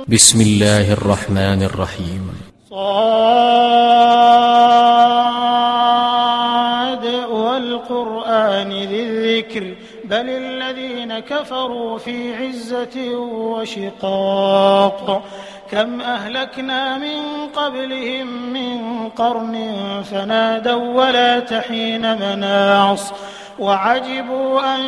بسم الله الرحمن الرحيم. صاد والقرآن ذي الذكر بل الذين كفروا في عزة وشقاق كم أهلكنا من قبلهم من قرن فنادوا ولا تحين مناص وعجبوا أن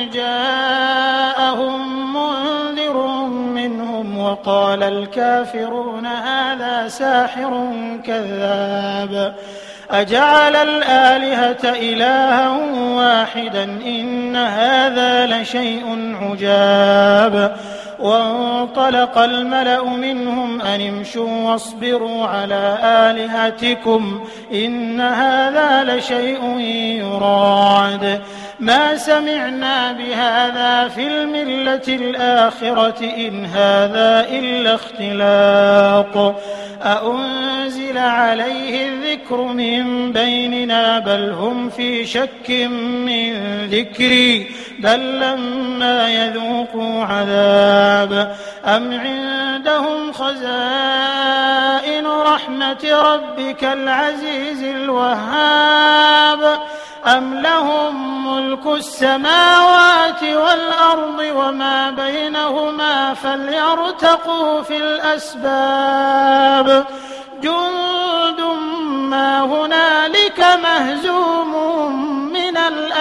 جاءهم منذر منهم وقال الكافرون هذا ساحر كذاب أجعل الآلهة إلها واحدا إن هذا لشيء عجاب وانطلق الملأ منهم أن امشوا واصبروا على آلهتكم إن هذا لشيء يراد ما سمعنا بهذا في الملة الآخرة إن هذا إلا اختلاق أأنزل عليه الذكر من بيننا بل هم في شك من ذكري بل لما يذوقوا عذاب أم عندهم خزائن رحمة ربك العزيز الوهاب أم لهم ملك السماوات والأرض وما بينهما فليرتقوا في الأسباب جند ما هنالك مهزوم من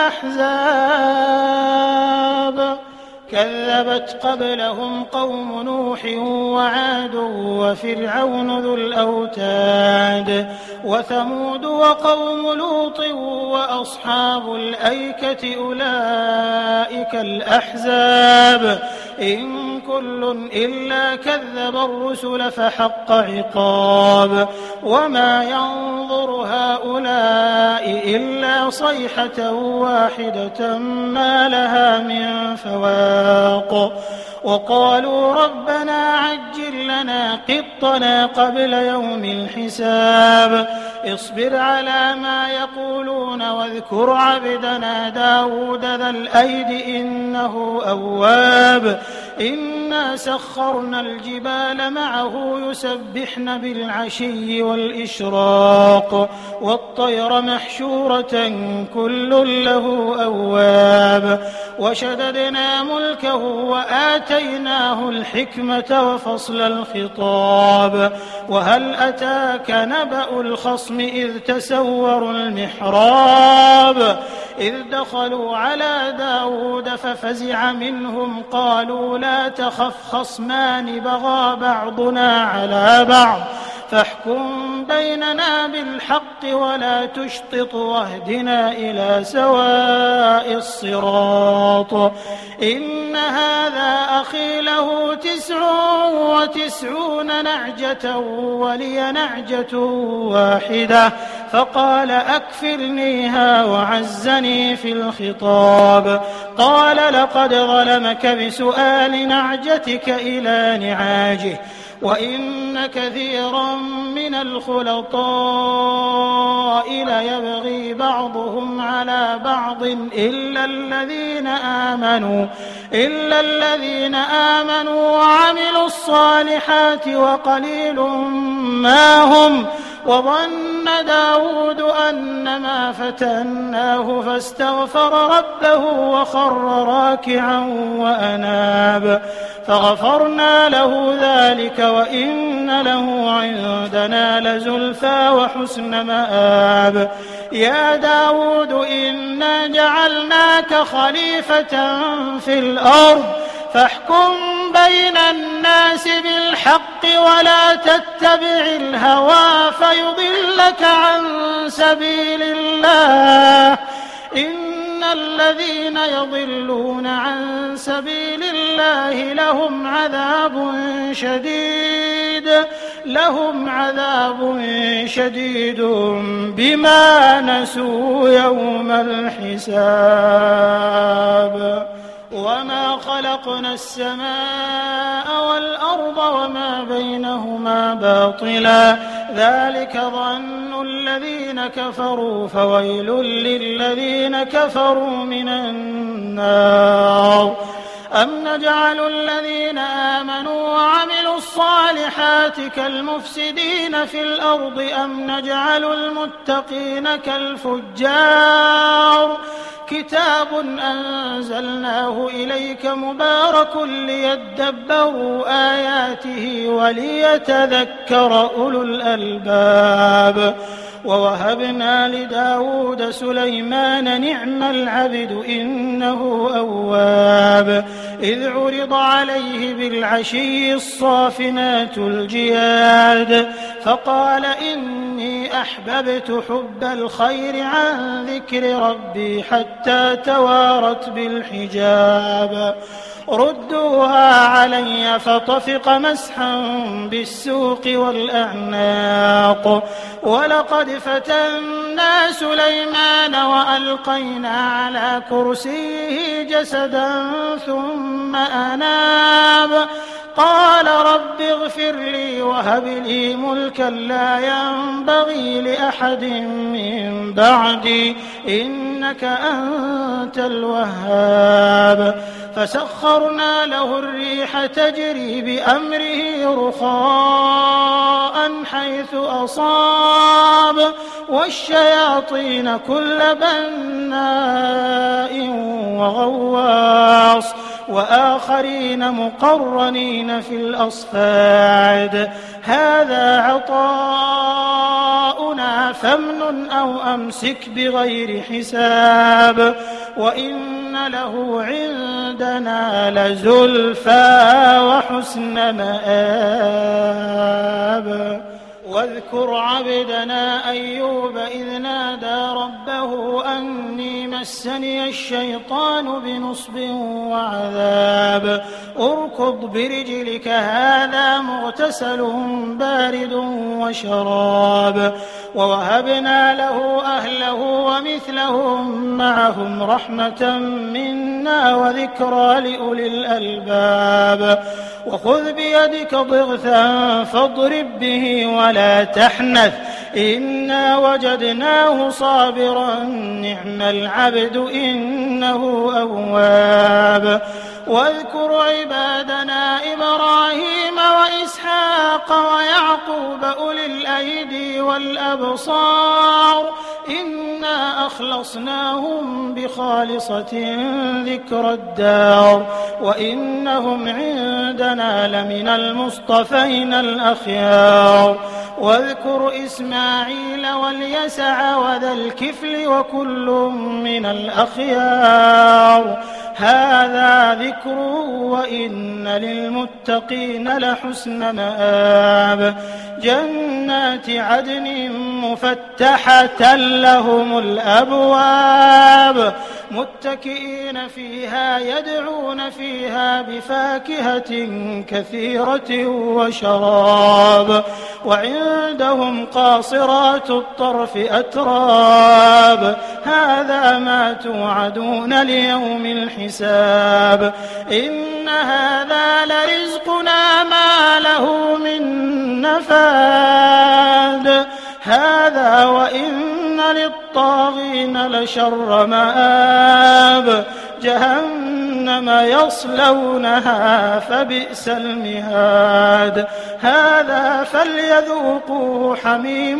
الأحزاب كذبت قبلهم قوم نوح وعاد وفرعون ذو الأوتاد وثمود وقوم لوط وأصحاب الأيكة أولئك الأحزاب إن كل إلا كذب الرسل فحق عقاب وما ينظر هؤلاء إلا صيحة واحدة ما لها من فواق وقالوا ربنا عجل لنا قطنا قبل يوم الحساب اصبر على ما يقولون واذكر عبدنا داود ذا الأيد إنه أواب إنا سخرنا الجبال معه يسبحن بالعشي والإشراق والطير محشورة كل له أواب وشددنا ملكه وآتيناه الحكمة وفصل الخطاب وهل أتاك نبأ الخصم إذ تسوروا المحراب إذ دخلوا على داود ففزع منهم قالوا لا تخف خصمان بغى بعضنا على بعض فاحكم بيننا بالحق ولا تشطط واهدنا إلى سواء الصراط إن هذا أخي له 99 نعجة ولي نعجة واحدة فقال أكفلنيها وعزني في الخطاب قال لقد ظلمك بسؤال نعجتك إلى نعاجه وإن كثيرا من الخلطاء ليبغي بعضهم على بعض إلا الذين آمنوا وعملوا الصالحات وقليل ما هم وظن داود أنما فتناه فاستغفر ربه وخر راكعا وأناب فغفرنا له ذلك وإن له عندنا لزلفى وحسن مآب يا داود إنا جعلناك خليفة في الأرض فاحكم بين الناس بالحق ولا تتبع الهوى فيضلك عن سبيل الله إن الذين يضلون عن سبيل الله لهم عذاب شديد بما نسوا يوم الحساب وما خلقنا السماء والأرض وما بينهما باطلا ذلك ظن الذين كفروا فويل للذين كفروا من النار أم نجعل الذين آمنوا وعملوا الصالحات كالمفسدين في الأرض أم نجعل المتقين كالفجار كتاب أنزلناه إليك مبارك ليدبروا آياته وليتذكر أولو الألباب ووهبنا لداود سليمان نعم العبد إنه أواب إذ عرض عليه بالعشي الصافنات الجياد فقال إني أحببت حب الخير عن ذكر ربي حتى توارت بالحجاب ردوها علي فطفق مسحا بالسوق والأعناق ولقد فتنا سليمان وألقينا على كرسيه جسدا ثم أناب قال رب اغفر لي وهب لي ملكا لا ينبغي لأحد من بعدي إنك أنت الوهاب فسخرنا له الريح تجري بأمره رخاء حيث أصاب والشياطين كل بناء وغواص وآخرين مقرنين في الأصفاد هذا عطاؤنا فامنن أو أمسك بغير حساب وإن له عندنا لزلفى وحسن مآب واذكر عبدنا أيوب إذ نادى ربه أني مسني الشيطان بنصب وعذاب اركض برجلك هذا مغتسل بارد وشراب ووهبنا له أهله ومثلهم معهم رحمة منا وذكرى لأولي الألباب وخذ بيدك ضغثا فاضرب به ولا تحنث إنا وجدناه صابرا نعم العبد إنه أواب واذكر عبادنا إبراهيم وإسحاق ويعقوب أولي الأيدي والأبصار إنا أخلصناهم بخالصة ذكر الدار وإنهم عندنا لمن المصطفين الأخيار واذكر إسماعيل واليسع وذا الكفل وكل من الأخيار هذا ذكر وإن للمتقين لحسن مآب جنات عدن مفتحة لهم الأبواب متكئين فيها يدعون فيها بفاكهة كثيرة وشراب وعندهم قاصرات الطرف أتراب هذا ما توعدون ليوم الحساب إن هذا لرزقنا ما له من نفاد هذا وإن للطاغين لشر مآب جهنم يصلونها فبئس المهاد هذا فليذوقوه حميم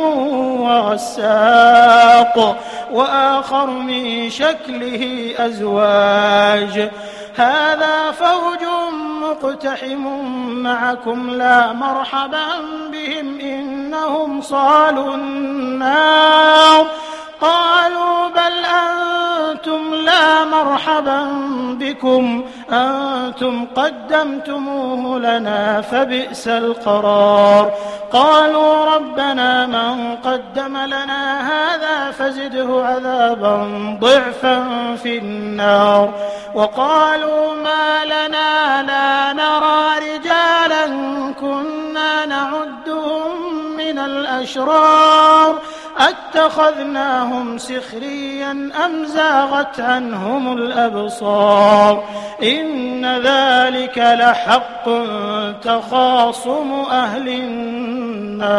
وغساق وآخر من شكله أزواج هذا فوج مقتحم معكم لا مرحبا بهم إنهم صالوا النار قالوا بل أنتم لا مرحبا بكم أنتم قدمتموه لنا فبئس القرار قالوا ربنا من قدم لنا هذا فزده عذابا ضعفا في النار وقالوا ما لنا لا نرى رجالا كنا نعدهم من الأشرار أتخذناهم سخريا أم زاغت عنهم الأبصار إن ذلك لحق تخاصم أهل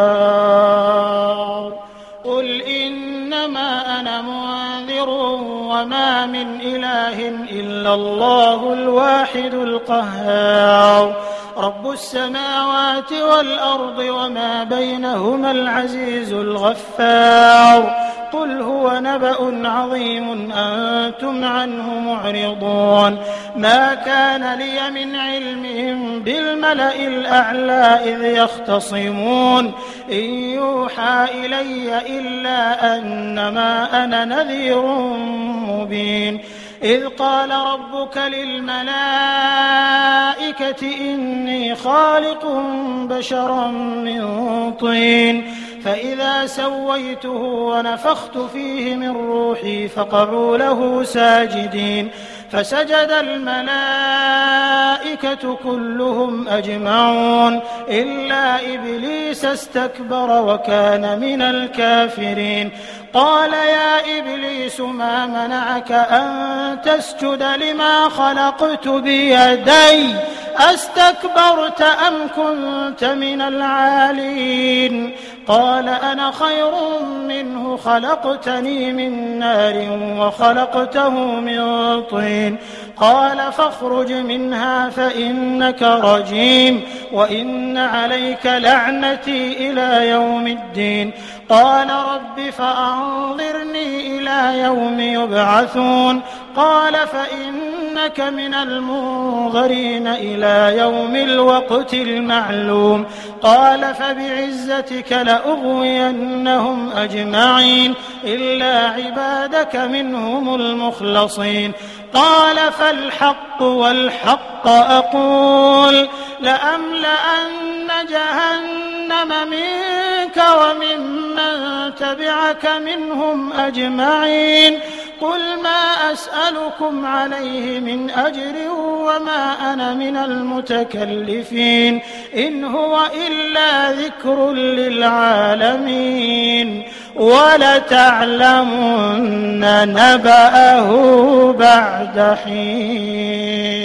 النار قل إنما أنا منذر وما من إله إلا الله الواحد القهار رب السماوات والأرض وما بينهما العزيز الغفار قل هو نبأ عظيم أنتم عنه معرضون ما كان لي من علمهم بالملأ الأعلى إذ يختصمون إن يوحى إلي إلا أنما أنا نذير مبين إذ قال ربك للملائكة إني خالق بشرا من طين فإذا سويته ونفخت فيه من روحي فقعوا له ساجدين فسجد الملائكة كلهم أجمعون إلا إبليس استكبر وكان من الكافرين قال يا إبليس ما منعك أن تسجد لما خلقت بيدي أستكبرت أم كنت من العالين قال أنا خير منه خلقتني من نار وخلقته من طين قال فاخرج منها فإنك رجيم وإن عليك لعنتي إلى يوم الدين قال رب فأنظرني إلى يوم يبعثون قال فإنك من المنظرين إلى يوم الوقت المعلوم قال فبعزتك لأغوينهم أجمعين إلا عبادك منهم المخلصين قال فالحق والحق أقول لأملأن جهنم منك وممن تبعك منهم أجمعين قل ما أسألكم عليه من أجر وما أنا من المتكلفين إن هو إلا ذكر للعالمين ولتعلمن نبأه بعد حين